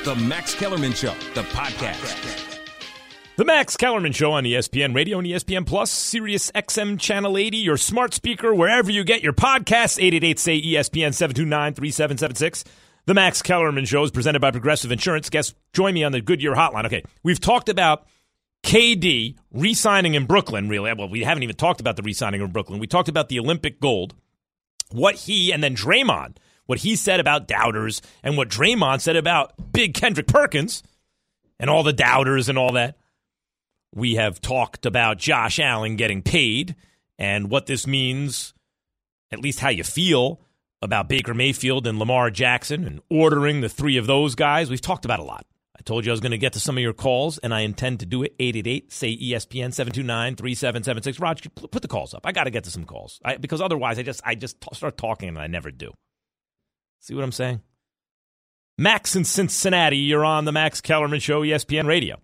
The Max Kellerman Show, the podcast. The Max Kellerman Show on ESPN Radio and ESPN Plus, Sirius XM Channel 80, your smart speaker, wherever you get your podcasts, 888-SAY-ESPN, 729-3776. The Max Kellerman Show is presented by Progressive Insurance. Guests, join me on the Goodyear Hotline. Okay, we've talked about KD re-signing in Brooklyn, really. Well, we haven't even talked about the re-signing in Brooklyn. We talked about the Olympic gold, what he, and then Draymond, what he said about doubters, and what Draymond said about big Kendrick Perkins, and all the doubters and all that. We have talked about Josh Allen getting paid and what this means, at least how you feel about Baker Mayfield and Lamar Jackson and ordering the three of those guys. We've talked about a lot. I told you I was going to get to some of your calls, and I intend to do it. 888-SAY-ESPN, 729-3776. Raj, put the calls up. I got to get to some calls because otherwise I just start talking and I never do. See what I'm saying? Max in Cincinnati, you're on the Max Kellerman Show, ESPN Radio.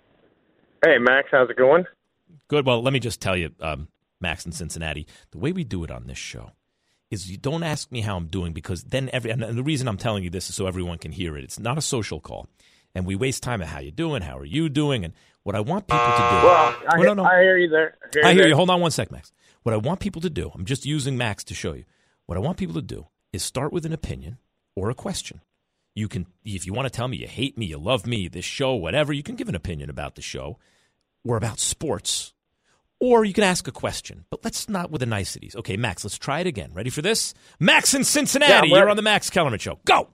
Hey, Max, how's it going? Good. Well, let me just tell you, Max in Cincinnati, the way we do it on this show is you don't ask me how I'm doing because then and the reason I'm telling you this is so everyone can hear it. It's not a social call. And we waste time on how you doing, how are you doing, and what I want people to do. Well, I hear you there. I hear you. Hold on one sec, Max. What I want people to do, I'm just using Max to show you. What I want people to do is start with an opinion or a question. You can, if you want to tell me you hate me, you love me, this show, whatever, you can give an opinion about the show or about sports, or you can ask a question. But let's not with the niceties. Okay, Max, let's try it again. Ready for this? Max in Cincinnati, you're on the Max Kellerman Show. Go!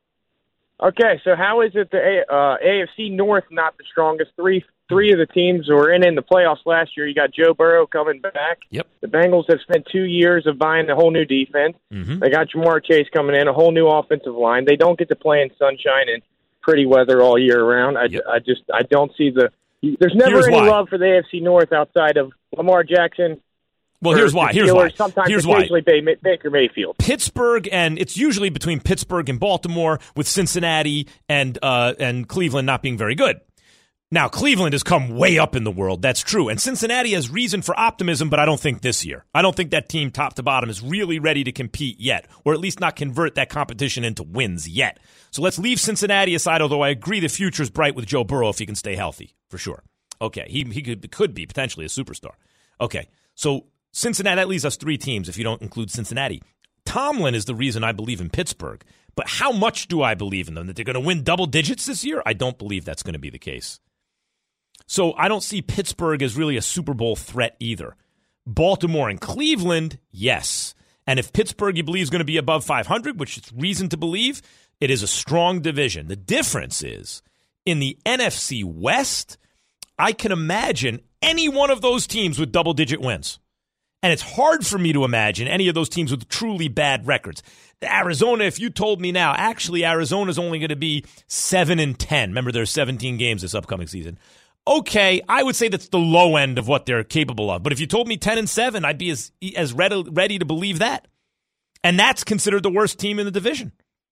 Okay, so how is it the AFC North not the strongest? Three of the teams were in the playoffs last year. You got Joe Burrow coming back. Yep. The Bengals have spent 2 years of buying a whole new defense. Mm-hmm. They got Jamar Chase coming in, a whole new offensive line. They don't get to play in sunshine and pretty weather all year round. I don't see there's never any love for the AFC North outside of Lamar Jackson. Well, here's why. Sometimes occasionally Baker Mayfield. Pittsburgh, and it's usually between Pittsburgh and Baltimore, with Cincinnati and Cleveland not being very good. Now, Cleveland has come way up in the world. That's true. And Cincinnati has reason for optimism, but I don't think this year. I don't think that team top to bottom is really ready to compete yet, or at least not convert that competition into wins yet. So let's leave Cincinnati aside, although I agree the future is bright with Joe Burrow if he can stay healthy, for sure. Okay, he could be potentially a superstar. Okay, so Cincinnati, that leaves us three teams if you don't include Cincinnati. Tomlin is the reason I believe in Pittsburgh, but how much do I believe in them? That they're going to win double digits this year? I don't believe that's going to be the case. So I don't see Pittsburgh as really a Super Bowl threat either. Baltimore and Cleveland, yes. And if Pittsburgh you believe is going to be above 500, which it's reason to believe, it is a strong division. The difference is in the NFC West, I can imagine any one of those teams with double-digit wins. And it's hard for me to imagine any of those teams with truly bad records. Arizona, if you told me now, actually Arizona's only going to be 7-10. Remember, there's 17 games this upcoming season. Okay, I would say that's the low end of what they're capable of. But if you told me 10-7, I'd be as ready to believe that. And that's considered the worst team in the division.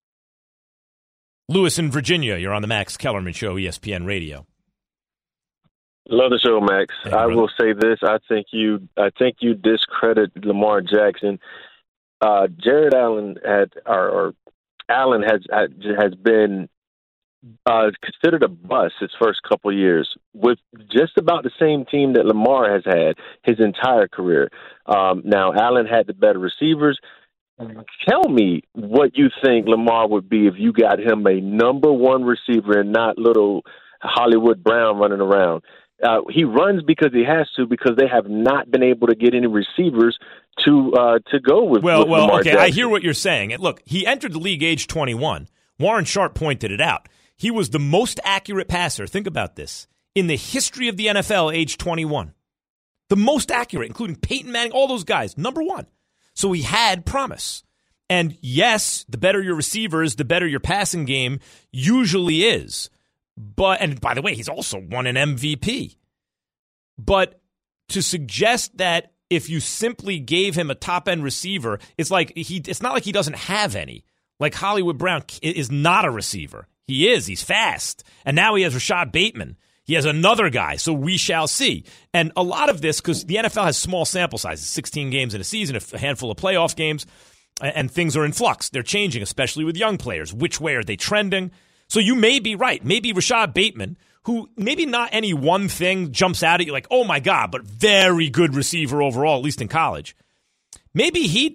Lewis in Virginia, you're on the Max Kellerman Show, ESPN Radio. Love the show, Max. Hey, I will say this: I think you discredit Lamar Jackson. Jared Allen Allen has been considered a bust his first couple of years with just about the same team that Lamar has had his entire career. Now, Allen had the better receivers. Tell me what you think Lamar would be if you got him a number one receiver and not little Hollywood Brown running around. He runs because he has to, because they have not been able to get any receivers to go with. Well, Lamar okay, Jackson. I hear what you're saying. Look, he entered the league age 21. Warren Sharp pointed it out. He was the most accurate passer, think about this, in the history of the NFL age 21. The most accurate, including Peyton Manning, all those guys, number one. So he had promise. And yes, the better your receivers, the better your passing game usually is. And by the way, he's also won an MVP. But to suggest that if you simply gave him a top-end receiver, it's not like he doesn't have any. Like Hollywood Brown is not a receiver. He is. He's fast. And now he has Rashad Bateman. He has another guy, so we shall see. And a lot of this, because the NFL has small sample sizes, 16 games in a season, a handful of playoff games, and things are in flux. They're changing, especially with young players. Which way are they trending? So you may be right. Maybe Rashad Bateman, who maybe not any one thing jumps out at you like, oh my God, but very good receiver overall, at least in college. Maybe you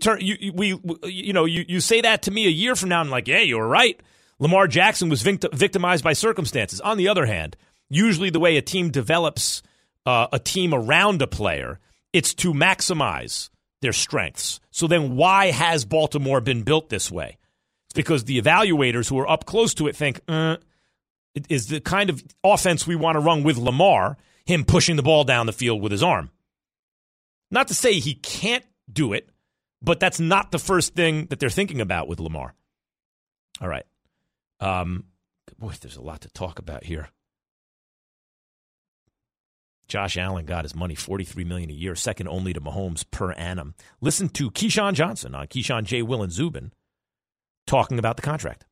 say that to me a year from now and I'm like, yeah, you were right. Lamar Jackson was victimized by circumstances. On the other hand, usually the way a team develops a team around a player, it's to maximize their strengths. So then why has Baltimore been built this way? It's because the evaluators who are up close to it think, it is the kind of offense we want to run with Lamar, him pushing the ball down the field with his arm. Not to say he can't do it, but that's not the first thing that they're thinking about with Lamar. All right. Boy, there's a lot to talk about here. Josh Allen got his money, $43 million a year, second only to Mahomes per annum. Listen to Keyshawn Johnson on Keyshawn, J. Will, and Zubin talking about the contract.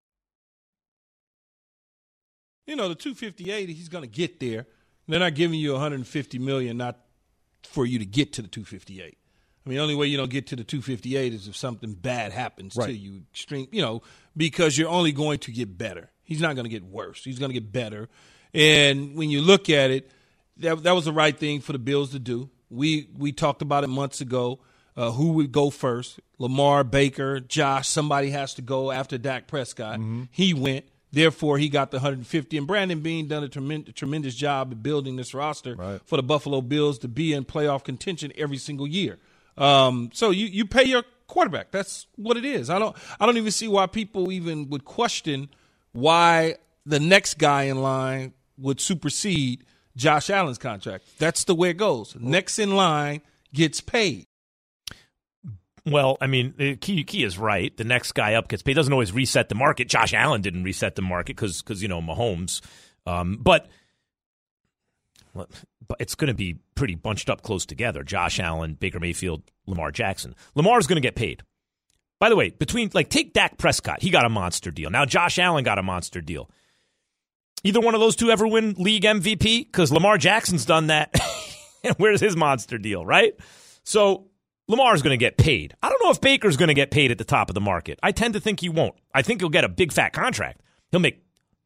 The $258, he's going to get there. They're not giving you $150 million, not for you to get to the $258. I mean, the only way you don't get to the $258 is if something bad happens to you, extreme, because you're only going to get better. He's not going to get worse. He's going to get better. And when you look at it, that was the right thing for the Bills to do. We talked about it months ago. Who would go first? Lamar, Baker, Josh. Somebody has to go after Dak Prescott. Mm-hmm. He went. Therefore, he got the $150. And Brandon Beane done a tremendous job of building this roster for the Buffalo Bills to be in playoff contention every single year. So you pay your quarterback. That's what it is. I don't even see why people even would question why the next guy in line would supersede Josh Allen's contract. That's the way it goes. Next in line gets paid. Well, I mean, Key is right. The next guy up gets paid. It doesn't always reset the market. Josh Allen didn't reset the market because Mahomes. But it's going to be pretty bunched up close together. Josh Allen, Baker Mayfield, Lamar Jackson. Lamar's going to get paid. By the way, take Dak Prescott. He got a monster deal. Now Josh Allen got a monster deal. Either one of those two ever win league MVP? Because Lamar Jackson's done that. Where's his monster deal, right? So Lamar's going to get paid. I don't know if Baker's going to get paid at the top of the market. I tend to think he won't. I think he'll get a big fat contract. He'll make,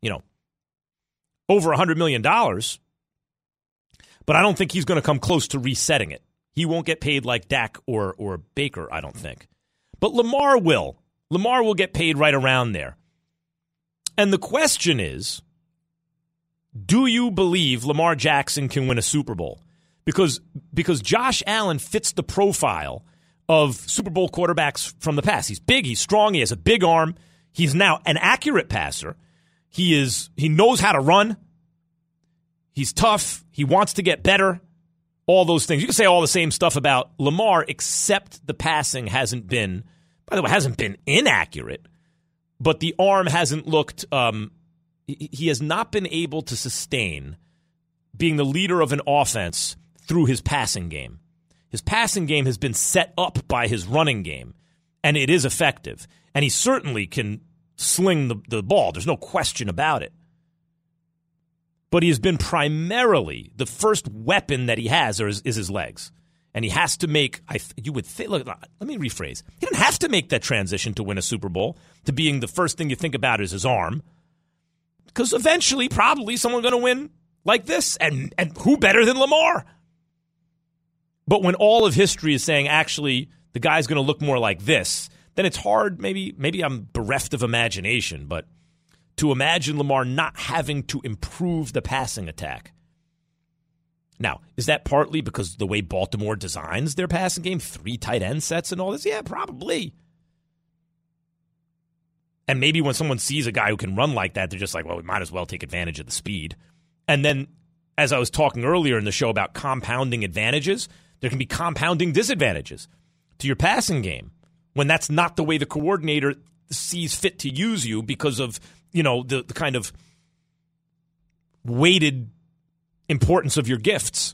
over $100 million. But I don't think he's going to come close to resetting it. He won't get paid like Dak or Baker, I don't think. But Lamar will. Lamar will get paid right around there. And the question is, do you believe Lamar Jackson can win a Super Bowl? Because Josh Allen fits the profile of Super Bowl quarterbacks from the past. He's big, he's strong, he has a big arm. He's now an accurate passer. He knows how to run. He's tough. He wants to get better. All those things. You can say all the same stuff about Lamar, except the passing hasn't been inaccurate, but the arm hasn't looked he has not been able to sustain being the leader of an offense through his passing game. His passing game has been set up by his running game, and it is effective. And he certainly can sling the ball. There's no question about it. But he has been primarily, the first weapon that he has is his legs. And he has to make, let me rephrase. He didn't have to make that transition to win a Super Bowl, to being the first thing you think about is his arm. Because eventually, probably, someone's going to win like this. And who better than Lamar? But when all of history is saying, actually, the guy's going to look more like this, then it's hard. Maybe I'm bereft of imagination, but to imagine Lamar not having to improve the passing attack. Now, is that partly because the way Baltimore designs their passing game, 3 tight end sets and all this? Yeah, probably. And maybe when someone sees a guy who can run like that, they're just like, well, we might as well take advantage of the speed. And then, as I was talking earlier in the show about compounding advantages, there can be compounding disadvantages to your passing game when that's not the way the coordinator sees fit to use you because of, the kind of weighted importance of your gifts.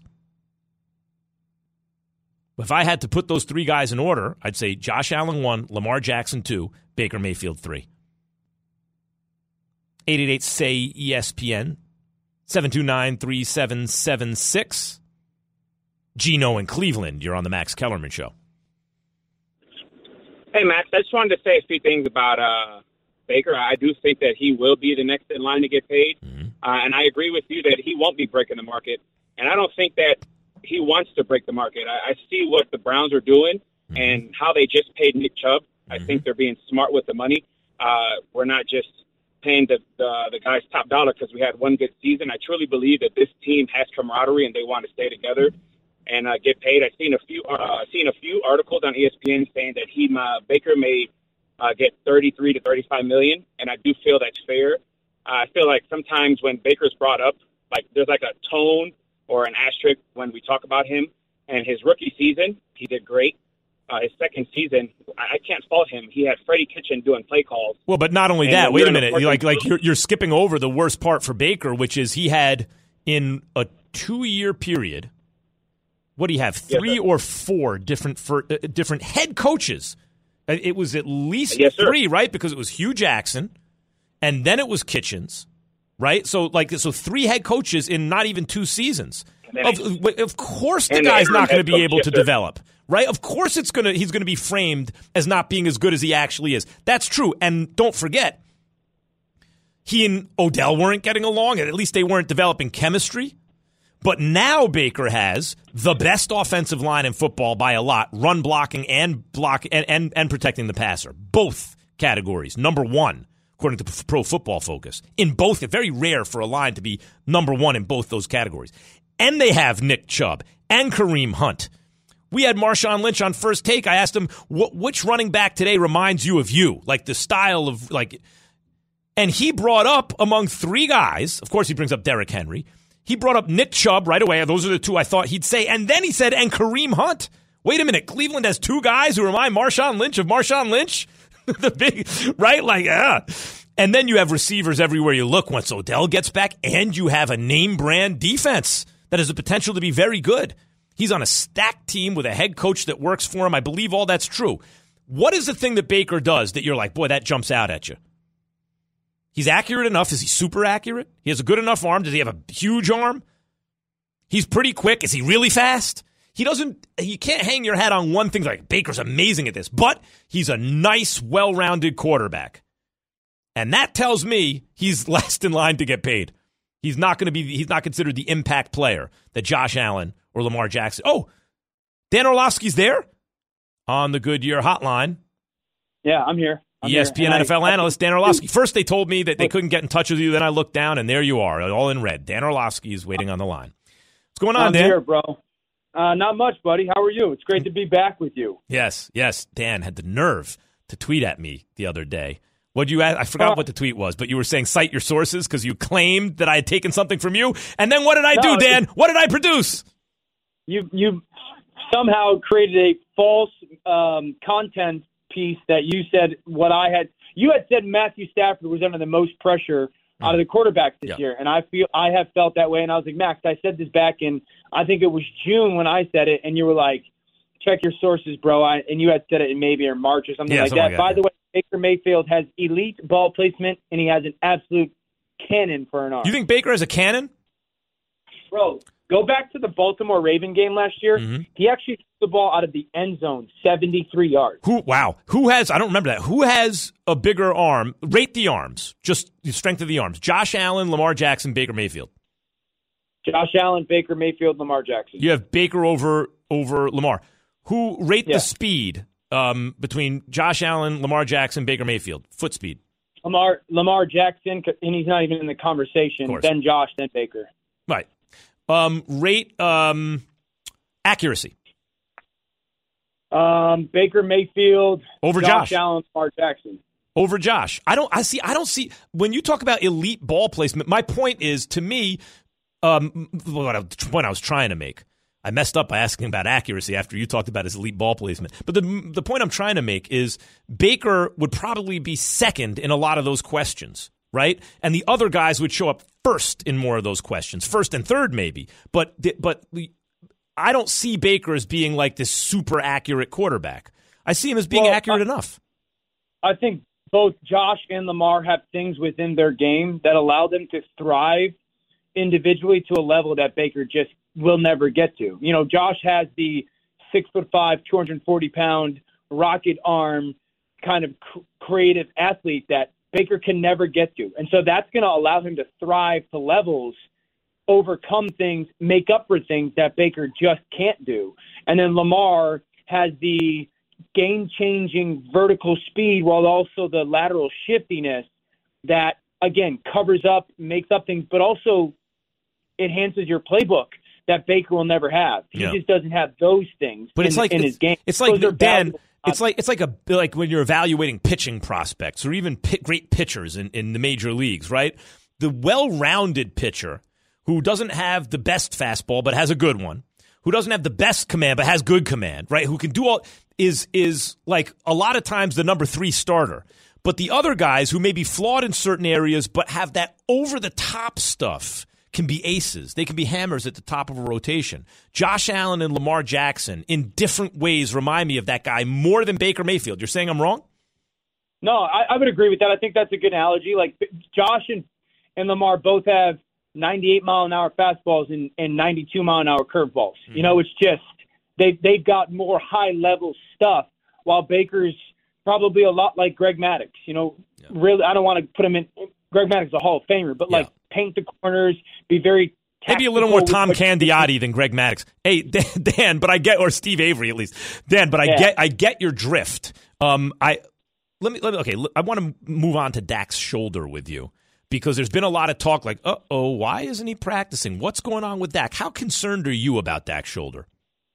If I had to put those 3 guys in order, I'd say Josh Allen 1, Lamar Jackson 2, Baker Mayfield 3. 888-SAY-ESPN, 729-3776. Gino in Cleveland, you're on the Max Kellerman Show. Hey, Max, I just wanted to say a few things about Baker. I do think that he will be the next in line to get paid. Mm-hmm. And I agree with you that he won't be breaking the market. And I don't think that he wants to break the market. I see what the Browns are doing and how they just paid Nick Chubb. I think they're being smart with the money. We're not just paying the guys top dollar because we had one good season. I truly believe that this team has camaraderie and they want to stay together and get paid. I've seen a few articles on ESPN saying that Baker may get $33 to $35 million, and I do feel that's fair. I feel like sometimes when Baker's brought up, like there's like a tone or an asterisk when we talk about him. And his rookie season, he did great. His second season, I can't fault him. He had Freddie Kitchen doing play calls. Well, but not only that. Wait a minute. You're skipping over the worst part for Baker, which is he had in a 2-year period. What do you have? 3 or 4 different head coaches. It was at least 3, right? Because it was Hugh Jackson, and then it was Kitchens, right? So 3 head coaches in not even 2 seasons. Of course, the guy's not going to be able to develop, right? Of course, he's going to be framed as not being as good as he actually is. That's true. And don't forget, he and Odell weren't getting along, and at least they weren't developing chemistry. But now Baker has the best offensive line in football by a lot, run blocking and protecting the passer. Both categories, number 1, according to Pro Football Focus. In both, it's very rare for a line to be number 1 in both those categories. And they have Nick Chubb and Kareem Hunt. We had Marshawn Lynch on First Take. I asked him, which running back today reminds you of you? Like the style of, like... And he brought up, among 3 guys, of course he brings up Derrick Henry, he brought up Nick Chubb right away. Those are the 2 I thought he'd say. And then he said, and Kareem Hunt. Wait a minute. Cleveland has 2 guys who remind Marshawn Lynch of Marshawn Lynch? The big, right? And then you have receivers everywhere you look once Odell gets back, and you have a name brand defense that has the potential to be very good. He's on a stacked team with a head coach that works for him. I believe all that's true. What is the thing that Baker does that you're like, boy, that jumps out at you? He's accurate enough. Is he super accurate? He has a good enough arm. Does he have a huge arm? He's pretty quick. Is he really fast? You can't hang your hat on one thing like Baker's amazing at this, but he's a nice, well-rounded quarterback. And that tells me he's last in line to get paid. He's not considered the impact player that Josh Allen or Lamar Jackson. Oh, Dan Orlovsky's there on the Goodyear hotline. Yeah, I'm here. ESPN NFL analyst Dan Orlovsky. First, they told me that they couldn't get in touch with you. Then I looked down, and there you are, all in red. Dan Orlovsky is waiting on the line. What's going on, Dan? I'm here, bro. Not much, buddy. How are you? It's great to be back with you. Yes. Dan had the nerve to tweet at me the other day. What'd you ask? I forgot what the tweet was, but you were saying cite your sources because you claimed that I had taken something from you. And then what did I do, Dan? What did I produce? You somehow created a false content piece that you said what I had. You had said Matthew Stafford was under the most pressure out of the quarterbacks this year, and I have felt that way. And I was like, Max, I said this back in, I think it was June when I said it, and you were like, check your sources, bro. And you had said it in maybe or March or something like that. By the way, Baker Mayfield has elite ball placement, and he has an absolute cannon for an arm. You think Baker has a cannon? Bro, go back to the Baltimore Raven game last year. Mm-hmm. He actually took the ball out of the end zone, 73 yards. Who has, I don't remember that. Who has a bigger arm? Rate the arms, just the strength of the arms. Josh Allen, Lamar Jackson, Baker Mayfield. Josh Allen, Baker Mayfield, Lamar Jackson. You have Baker over Lamar. Who rate the speed between Josh Allen, Lamar Jackson, Baker Mayfield? Foot speed. Lamar Jackson, and he's not even in the conversation. Then Josh, then Baker. Right. Rate accuracy. Baker Mayfield over Josh Allen, Lamar Jackson. Over Josh. I don't see when you talk about elite ball placement. My point is, to me, what I was trying to make. I messed up by asking about accuracy after you talked about his elite ball placement. But the point I'm trying to make is Baker would probably be second in a lot of those questions, right? And the other guys would show up first in more of those questions, first and third maybe. But I don't see Baker as being like this super accurate quarterback. I see him as being accurate enough. I think both Josh and Lamar have things within their game that allow them to thrive individually to a level that Baker just will never get to. You know, Josh has the 6'5", 240-pound rocket arm kind of creative athlete that Baker can never get to. And so that's going to allow him to thrive to levels, overcome things, make up for things that Baker just can't do. And then Lamar has the game-changing vertical speed while also the lateral shiftiness that, again, covers up, makes up things, but also enhances your playbook that Baker will never have. He just doesn't have those things in his game. It's like, Dan, it's like when you're evaluating pitching prospects or even great pitchers in the major leagues, right? The well-rounded pitcher who doesn't have the best fastball but has a good one, who doesn't have the best command but has good command, right? Who can do all is like a lot of times the number 3 starter. But the other guys who may be flawed in certain areas but have that over-the-top stuff can be aces. They can be hammers at the top of a rotation. Josh Allen and Lamar Jackson in different ways remind me of that guy more than Baker Mayfield. You're saying I'm wrong? No, I would agree with that. I think that's a good analogy. Like Josh and Lamar both have 98-mile-an-hour fastballs and 92-mile-an-hour curveballs. Mm-hmm. You know, it's just they've got more high-level stuff, while Baker's probably a lot like Greg Maddux. You know, really, I don't want to put him in. Greg Maddux is a Hall of Famer, but paint the corners, be very maybe a little more Tom Candiotti than Greg Maddux. Hey, Dan, but I get, or Steve Avery at least. Dan, but I get your drift. I want to move on to Dak's shoulder with you, because there's been a lot of talk like, why isn't he practicing? What's going on with Dak? How concerned are you about Dak's shoulder?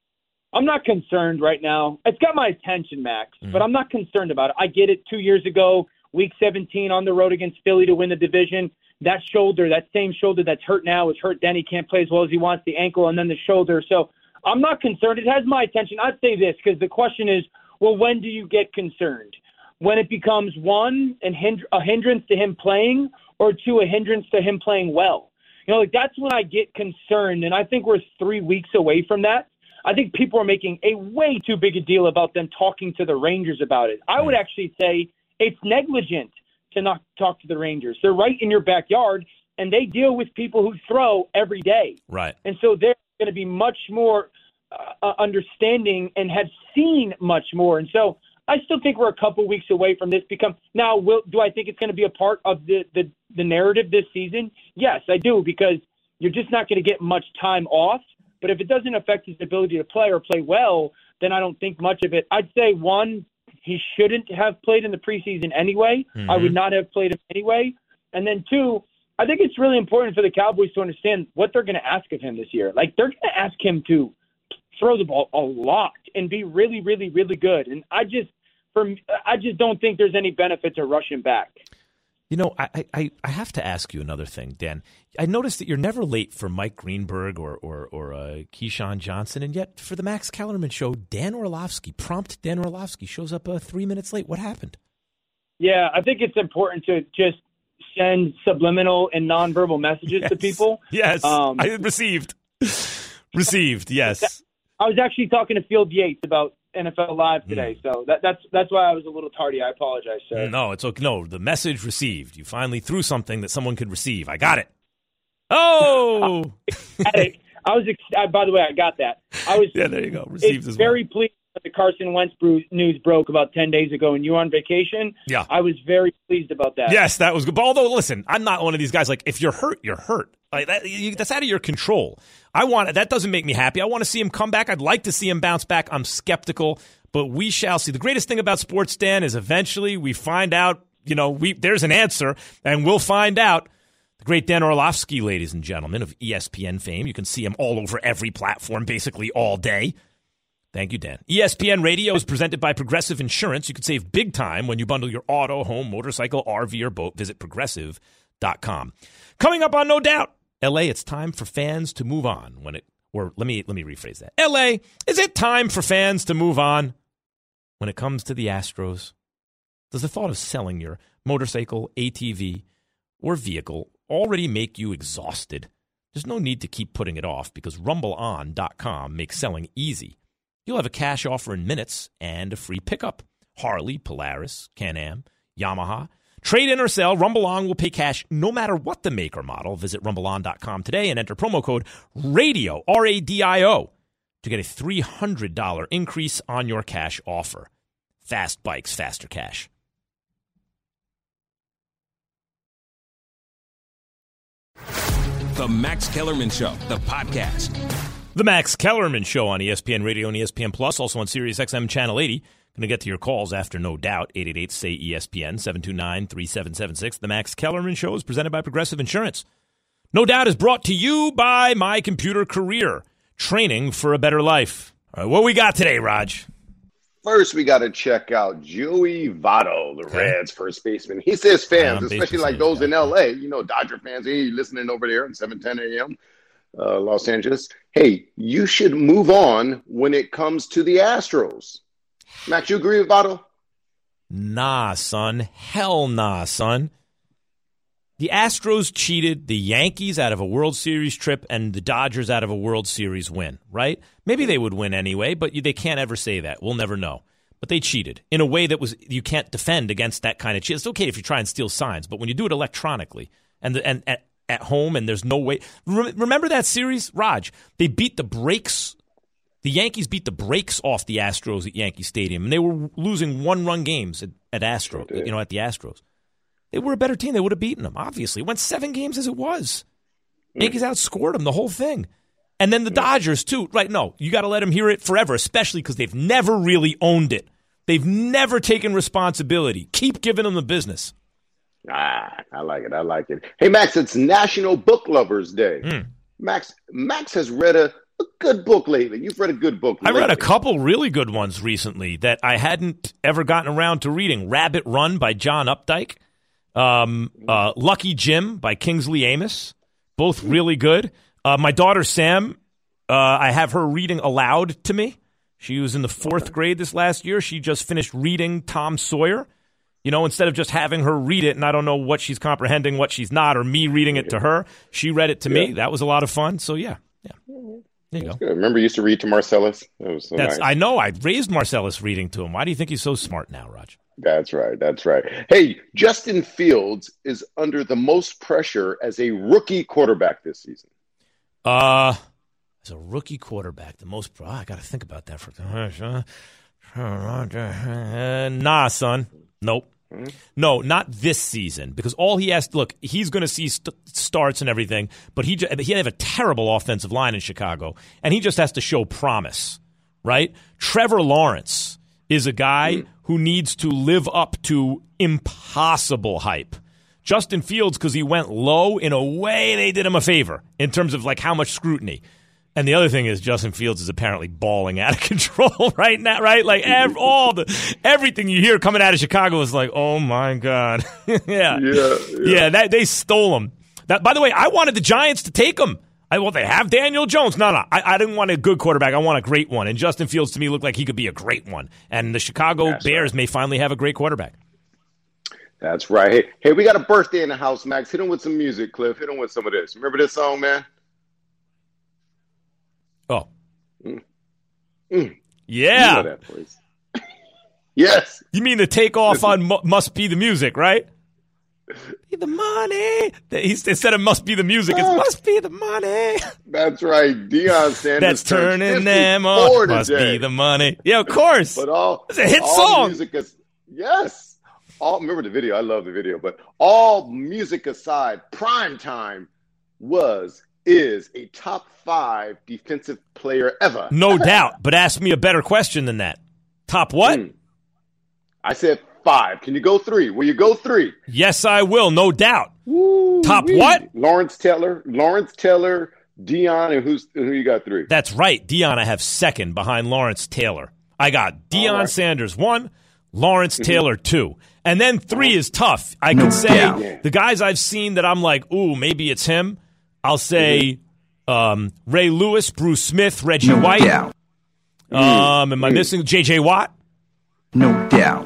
I'm not concerned right now. It's got my attention, Max, but I'm not concerned about it. I get it. 2 years ago, Week 17 on the road against Philly to win the division. That shoulder, that same shoulder that's hurt now is hurt then. He can't play as well as he wants, the ankle and then the shoulder. So I'm not concerned. It has my attention. I'd say this, because the question is, well, when do you get concerned? When it becomes, one, a hindrance to him playing, or two, a hindrance to him playing well. You know, like that's when I get concerned, and I think we're 3 weeks away from that. I think people are making a way too big a deal about them talking to the Rangers about it. I would actually say it's negligent to not talk to the Rangers. They're right in your backyard, and they deal with people who throw every day. Right. And so they're going to be much more understanding and have seen much more. And so I still think we're a couple weeks away from this become. Now, do I think it's going to be a part of the narrative this season? Yes, I do, because you're just not going to get much time off. But if it doesn't affect his ability to play or play well, then I don't think much of it. I'd say, one, he shouldn't have played in the preseason anyway. Mm-hmm. I would not have played him anyway. And then, two, I think it's really important for the Cowboys to understand what they're going to ask of him this year. Like, they're going to ask him to throw the ball a lot and be really, really, really good. And I just don't think there's any benefit to rush him back. You know, I have to ask you another thing, Dan. I noticed that you're never late for Mike Greenberg or Keyshawn Johnson, and yet for the Max Kellerman show, prompt Dan Orlovsky shows up 3 minutes late. What happened? Yeah, I think it's important to just send subliminal and nonverbal messages to people. Yes, I received. Yes. I was actually talking to Field Yates about NFL Live today, so that's why I was a little tardy. I apologize, sir. No, it's okay. No, the message received. You finally threw something that someone could receive. I got it. Oh! I was by the way, I got that. I was there you go. Received as well. Very pleased that the Carson Wentz news broke about 10 days ago and you were on vacation. Yeah. I was very pleased about that. Yes, that was good. But although, listen, I'm not one of these guys, like, if you're hurt, you're hurt. Like that's out of your control. That doesn't make me happy. I want to see him come back. I'd like to see him bounce back. I'm skeptical, but we shall see. The greatest thing about sports, Dan, is eventually we find out, there's an answer, and we'll find out. The great Dan Orlovsky, ladies and gentlemen, of ESPN fame. You can see him all over every platform, basically all day. Thank you, Dan. ESPN Radio is presented by Progressive Insurance. You can save big time when you bundle your auto, home, motorcycle, RV, or boat. Visit Progressive.com. Coming up on No Doubt, LA, it's time for fans to move on. Let me rephrase that. LA, is it time for fans to move on when it comes to the Astros? Does the thought of selling your motorcycle, ATV, or vehicle already make you exhausted? There's no need to keep putting it off, because RumbleOn.com makes selling easy. You'll have a cash offer in minutes and a free pickup. Harley, Polaris, Can-Am, Yamaha. Trade in or sell, RumbleOn will pay cash no matter what the make or model. Visit RumbleOn.com today and enter promo code RADIO, RADIO, to get a $300 increase on your cash offer. Fast bikes, faster cash. The Max Kellerman Show, the podcast. The Max Kellerman Show on ESPN Radio and ESPN Plus, also on Sirius XM Channel 80. Going to get to your calls after No Doubt, 888-SAY-ESPN, 729-3776. The Max Kellerman Show is presented by Progressive Insurance. No Doubt is brought to you by My Computer Career, training for a better life. All right, what we got today, Raj? First, we got to check out Joey Votto, the Reds first baseman. He says fans, especially like those in L.A., you know, Dodger fans, listening over there at 7:10 a.m., Los Angeles. Hey, you should move on when it comes to the Astros. Max, you agree with Votto? Nah, son. Hell nah, son. The Astros cheated the Yankees out of a World Series trip and the Dodgers out of a World Series win, right? Maybe they would win anyway, but they can't ever say that. We'll never know. But they cheated in a way that you can't defend against that kind of cheat. It's okay if you try and steal signs, but when you do it electronically and at home and there's no way. Remember that series, Raj? They beat the brakes. The Yankees beat the brakes off the Astros at Yankee Stadium, and they were losing one-run games at the Astros. They were a better team. They would have beaten them, obviously. It went 7 games as it was. Yankees outscored them, the whole thing. And then the Dodgers, too. Right, no, you got to let them hear it forever, especially because they've never really owned it. They've never taken responsibility. Keep giving them the business. I like it. Hey, Max, it's National Book Lovers Day. Max has read a good book lately. You've read a good book lately. I read a couple really good ones recently that I hadn't ever gotten around to reading. Rabbit Run by John Updike. Lucky Jim by Kingsley Amis, both really good. My daughter Sam, I have her reading aloud to me. She was in the 4th grade this last year. She just finished reading Tom Sawyer. You know, instead of just having her read it and I don't know what she's comprehending, what she's not, or me reading it to her, she read it to me. That was a lot of fun. So yeah. There you go. Good. Remember, you used to read to Marcellus. That was so nice. I know. I raised Marcellus reading to him. Why do you think he's so smart now, Raj? That's right. Hey, Justin Fields is under the most pressure as a rookie quarterback this season. As a rookie quarterback, the most I got to think about that for nah, son. Nope. No, not this season, because all he has to look, he's going to see starts and everything, but he have a terrible offensive line in Chicago, and he just has to show promise, right? Trevor Lawrence is a guy who needs to live up to impossible hype. Justin Fields, because he went low, in a way they did him a favor in terms of like how much scrutiny. And the other thing is Justin Fields is apparently balling out of control right now, right? Like everything you hear coming out of Chicago is like, oh my God. Yeah, they stole him. By the way, I wanted the Giants to take him. They have Daniel Jones. No. I didn't want a good quarterback. I want a great one. And Justin Fields to me looked like he could be a great one. And the Chicago Bears may finally have a great quarterback. That's right. Hey, we got a birthday in the house, Max. Hit him with some music, Cliff. Hit him with some of this. Remember this song, man? Oh. Yeah. You know that voice. Yes. You mean the takeoff on Must Be the Music, right? Be the money. Instead of Must Be the Music, it's Must Be the money. That's right. Deion Sanders. That's turning them on. Must be the money. Yeah, of course. But it's a hit song. Music yes. Remember the video. I love the video. But all music aside, Primetime is a top 5 defensive player ever. No doubt. But ask me a better question than that. Top what? I said 5. Can you go 3? Will you go 3? Yes, I will. No doubt. Top what? Lawrence Taylor, Deion, and who you got 3? That's right. Deion I have second behind Lawrence Taylor. I got Deion Sanders 1, Lawrence Taylor 2. And then 3 is tough. I can say the guys I've seen that I'm like, ooh, maybe it's him. I'll say Ray Lewis, Bruce Smith, Reggie White. Doubt. Am I missing J.J. Watt? No doubt.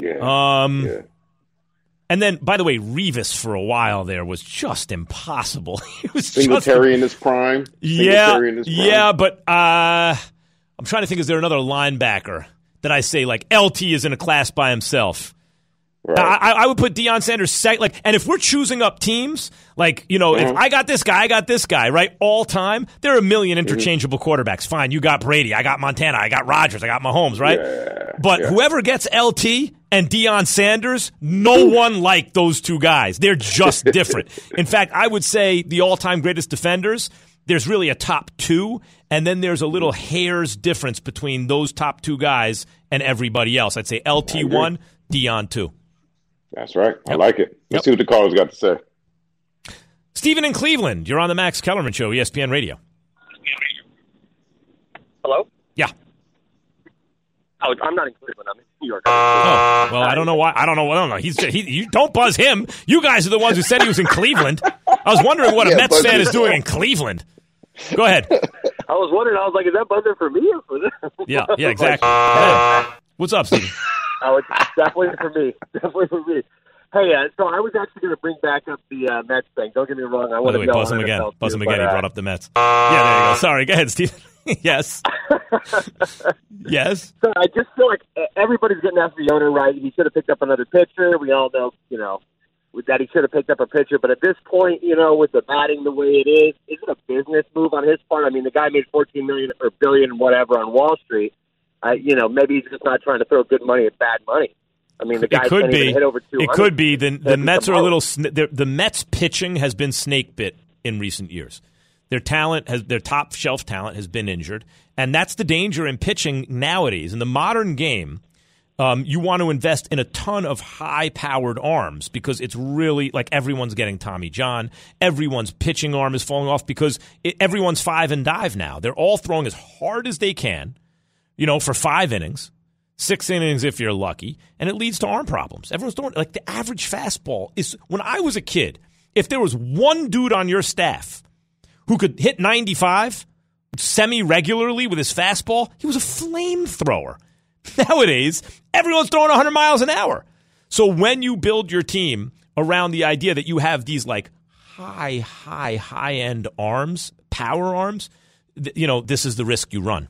And then, by the way, Revis for a while there was just impossible. He was Singletary in his prime. Yeah, but I'm trying to think, is there another linebacker that I say, like, LT is in a class by himself? Right. I would put Deion Sanders second. And if we're choosing up teams, if I got this guy, right, all time, there are a million interchangeable quarterbacks. Fine, you got Brady, I got Montana, I got Rodgers, I got Mahomes, right? But whoever gets LT and Deion Sanders, no one liked those two guys. They're just different. In fact, I would say the all-time greatest defenders, there's really a top two, and then there's a little hair's difference between those top two guys and everybody else. I'd say LT 1, Deion 2. That's right. I like it. Let's see what the callers got to say. Stephen in Cleveland, you're on the Max Kellerman Show, ESPN Radio. Hello? Yeah. Oh, I'm not in Cleveland. I'm in New York. Oh, well, I don't know why. I don't know. You don't buzz him. You guys are the ones who said he was in Cleveland. I was wondering what a Mets fan is doing in Cleveland. Go ahead. I was wondering. I was like, is that buzzer for me or for them? Yeah, exactly. What's up, Steve? Oh, it's definitely for me. Definitely for me. Hey, so I was actually going to bring back up the Mets thing. Don't get me wrong. I want to buzz him again. Buzz him again. He brought up the Mets. Yeah, there you go. Sorry. Go ahead, Steve. Yes. Yes. So I just feel like everybody's getting after the owner, right? He should have picked up another pitcher. We all know, that he should have picked up a pitcher. But at this point, with the batting the way it is it a business move on his part? I mean, the guy made $14 million or $1 billion, whatever, on Wall Street. Maybe he's just not trying to throw good money at bad money. I mean, the guy can't even hit over 200. It could be. The Mets are a little. The Mets pitching has been snake bit in recent years. Their top shelf talent has been injured, and that's the danger in pitching nowadays. In the modern game, you want to invest in a ton of high-powered arms because it's really like everyone's getting Tommy John. Everyone's pitching arm is falling off because everyone's 5 and dive now. They're all throwing as hard as they can, for 5 innings. 6 innings if you're lucky, and it leads to arm problems. Everyone's throwing like the average fastball is. When I was a kid, if there was one dude on your staff who could hit 95 semi-regularly with his fastball, he was a flamethrower. Nowadays, everyone's throwing 100 miles an hour. So when you build your team around the idea that you have these like high-end arms, power arms, this is the risk you run.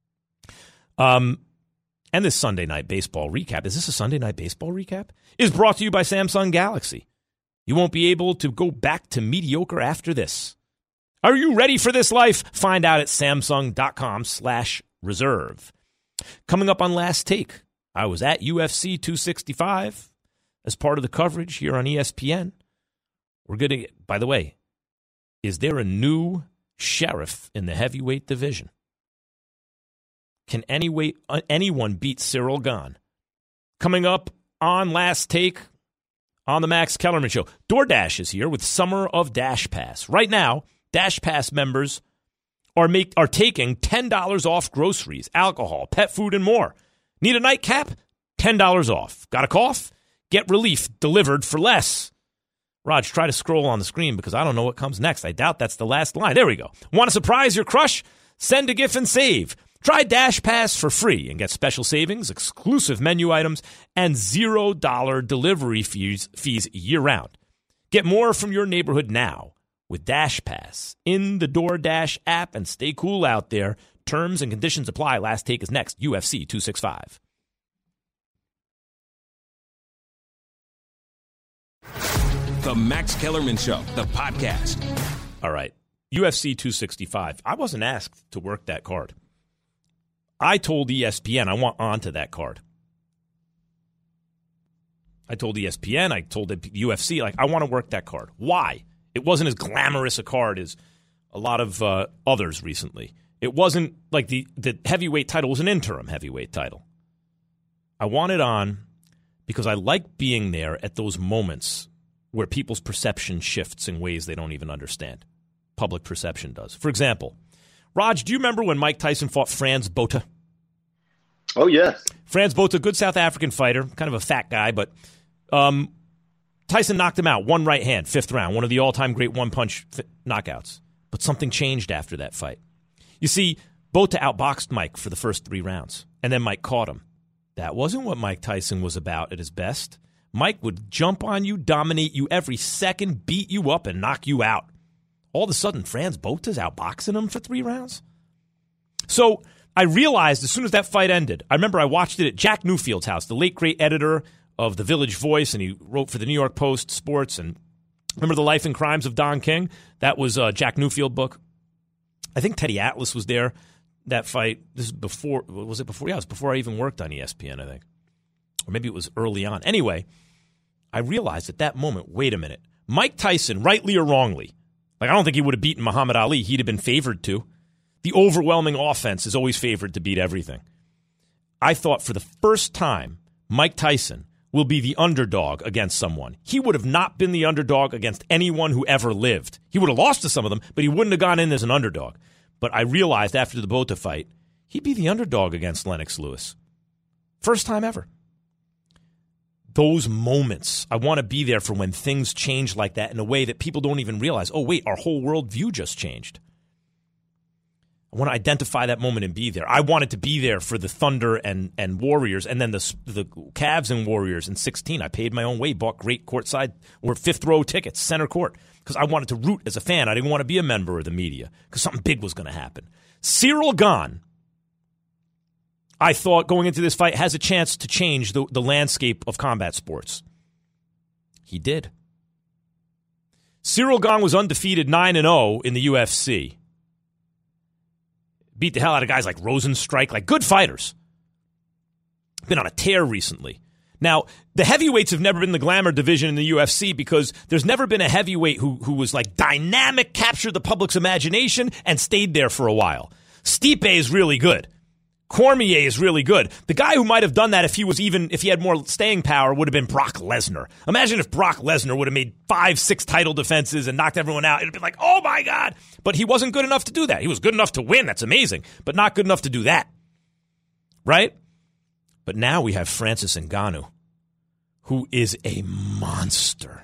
And this Sunday Night Baseball recap, is this a Sunday Night Baseball recap? Is brought to you by Samsung Galaxy. You won't be able to go back to mediocre after this. Are you ready for this life? Find out at Samsung.com/reserve. Coming up on Last Take, I was at UFC 265 as part of the coverage here on ESPN. We're going to, by the way, is there a new sheriff in the heavyweight division? Can anyone beat Cyril Gane? Coming up on Last Take on the Max Kellerman Show. DoorDash is here with Summer of Dash Pass. Right now, Dash Pass members are taking $10 off groceries, alcohol, pet food, and more. Need a nightcap? $10 off. Got a cough? Get relief delivered for less. Raj, try to scroll on the screen because I don't know what comes next. I doubt that's the last line. There we go. Want to surprise your crush? Send a gift and save. Try Dash Pass for free and get special savings, exclusive menu items, and $0 delivery fees year-round. Get more from your neighborhood now with Dash Pass in the DoorDash app, and stay cool out there. Terms and conditions apply. Last Take is next. UFC 265. The Max Kellerman Show, the podcast. All right. UFC 265. I wasn't asked to work that card. I told ESPN I want onto that card. I told ESPN, I told the UFC, I want to work that card. Why? It wasn't as glamorous a card as a lot of others recently. It wasn't like the heavyweight title was an interim heavyweight title. I want it on because I like being there at those moments where people's perception shifts in ways they don't even understand. Public perception does. For example, Raj, do you remember when Mike Tyson fought Franz Botha? Oh, yes. Franz Botha, good South African fighter, kind of a fat guy, but Tyson knocked him out, one right hand, 5th round, one of the all-time great one-punch knockouts. But something changed after that fight. You see, Botha outboxed Mike for the first 3 rounds, and then Mike caught him. That wasn't what Mike Tyson was about at his best. Mike would jump on you, dominate you every second, beat you up, and knock you out. All of a sudden, Franz Botha's outboxing him for 3 rounds. So I realized as soon as that fight ended, I remember I watched it at Jack Newfield's house, the late great editor of the Village Voice, and he wrote for the New York Post Sports. And remember The Life and Crimes of Don King? That was a Jack Newfield book. I think Teddy Atlas was there that fight. This is before, was it before? Yeah, it was before I even worked on ESPN, I think. Or maybe it was early on. Anyway, I realized at that moment, wait a minute. Mike Tyson, rightly or wrongly, like I don't think he would have beaten Muhammad Ali. He'd have been favored to. The overwhelming offense is always favored to beat everything. I thought for the first time, Mike Tyson will be the underdog against someone. He would have not been the underdog against anyone who ever lived. He would have lost to some of them, but he wouldn't have gone in as an underdog. But I realized after the Botha fight, he'd be the underdog against Lennox Lewis. First time ever. Those moments, I want to be there for when things change like that in a way that people don't even realize, oh, wait, our whole worldview just changed. I want to identify that moment and be there. I wanted to be there for the Thunder and Warriors, and then the Cavs and Warriors in 2016. I paid my own way, bought great courtside or fifth-row tickets, center court, because I wanted to root as a fan. I didn't want to be a member of the media because something big was going to happen. Ciryl Gane, I thought going into this fight, has a chance to change the landscape of combat sports. He did. Ciryl Gane was undefeated 9-0 in the UFC. Beat the hell out of guys like Rosenstrike, like good fighters. Been on a tear recently. Now, the heavyweights have never been the glamour division in the UFC because there's never been a heavyweight who was like dynamic, captured the public's imagination, and stayed there for a while. Stipe is really good. Cormier is really good. The guy who might have done that if he had more staying power would have been Brock Lesnar. Imagine if Brock Lesnar would have made 5-6 title defenses and knocked everyone out. It would have been like, oh my God. But he wasn't good enough to do that. He was good enough to win. That's amazing. But not good enough to do that. Right? But now we have Francis Ngannou, who is a monster.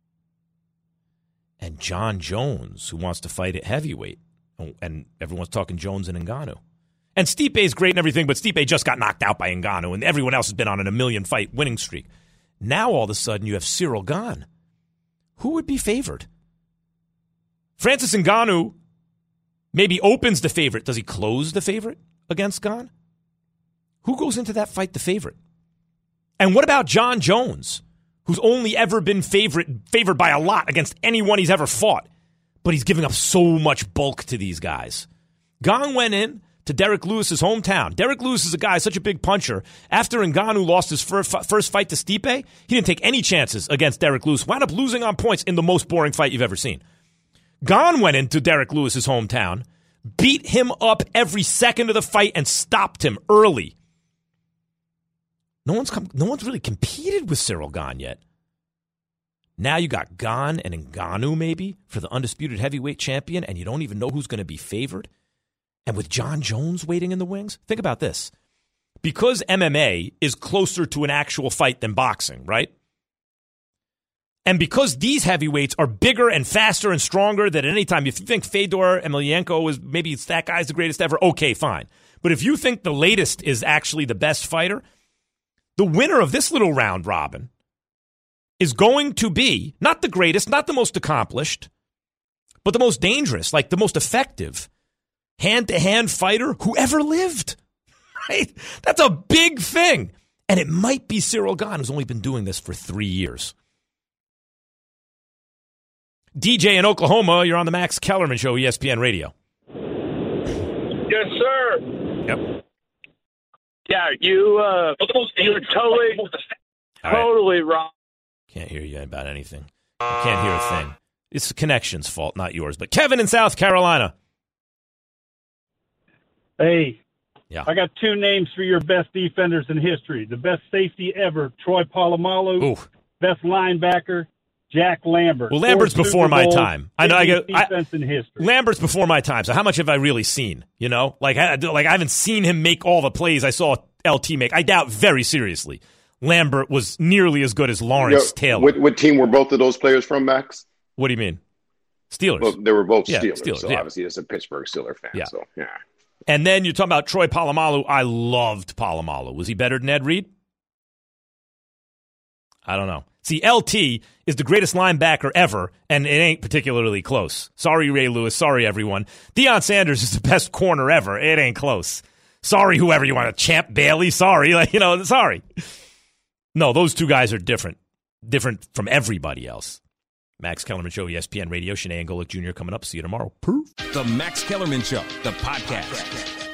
And John Jones, who wants to fight at heavyweight. And everyone's talking Jones and Ngannou. And Stipe is great and everything, but Stipe just got knocked out by Ngannou, and everyone else has been on a 1,000,000-fight winning streak. Now, all of a sudden, you have Ciryl Gane. Who would be favored? Francis Ngannou maybe opens the favorite. Does he close the favorite against Gane? Who goes into that fight the favorite? And what about John Jones, who's only ever been favored by a lot against anyone he's ever fought, but he's giving up so much bulk to these guys? Gane went in to Derek Lewis's hometown. Derek Lewis is a guy, such a big puncher. After Ngannou lost his first fight to Stipe, he didn't take any chances against Derek Lewis. Wound up losing on points in the most boring fight you've ever seen. Gane went into Derek Lewis's hometown, beat him up every second of the fight, and stopped him early. No one's really competed with Ciryl Gane yet. Now you got Gane and Ngannou maybe for the undisputed heavyweight champion, and you don't even know who's going to be favored. And with John Jones waiting in the wings, think about this. Because MMA is closer to an actual fight than boxing, right? And because these heavyweights are bigger and faster and stronger than at any time, if you think Fedor Emelianenko is maybe that guy's the greatest ever, okay, fine. But if you think the latest is actually the best fighter, the winner of this little round robin is going to be not the greatest, not the most accomplished, but the most dangerous, like the most effective hand-to-hand fighter who ever lived, right? That's a big thing. And it might be Ciryl Gane, who's only been doing this for 3 years. DJ in Oklahoma, you're on the Max Kellerman Show, ESPN Radio. Yes, sir. Yep. Yeah, you're totally wrong. Can't hear you about anything. I can't hear a thing. It's the connection's fault, not yours. But Kevin in South Carolina. Hey, yeah. I got two names for your best defenders in history. The best safety ever, Troy Polamalu. Ooh. Best linebacker, Jack Lambert. Well, Lambert's before my time. I know. Defense in history. Lambert's before my time. So how much have I really seen? You know, I haven't seen him make all the plays I saw LT make. I doubt very seriously Lambert was nearly as good as Lawrence Taylor. What team were both of those players from, Max? What do you mean? Steelers. Well, they were both Steelers. So obviously it's a Pittsburgh Steelers fan. Yeah. So yeah. And then you're talking about Troy Polamalu. I loved Polamalu. Was he better than Ed Reed? I don't know. See, LT is the greatest linebacker ever, and it ain't particularly close. Sorry, Ray Lewis. Sorry, everyone. Deion Sanders is the best corner ever. It ain't close. Sorry, whoever you want to Champ Bailey. Sorry. Sorry. No, those two guys are different. Different from everybody else. Max Kellerman Show, ESPN Radio. Shanae and Golick Jr. coming up. See you tomorrow. Proof. The Max Kellerman Show, the podcast.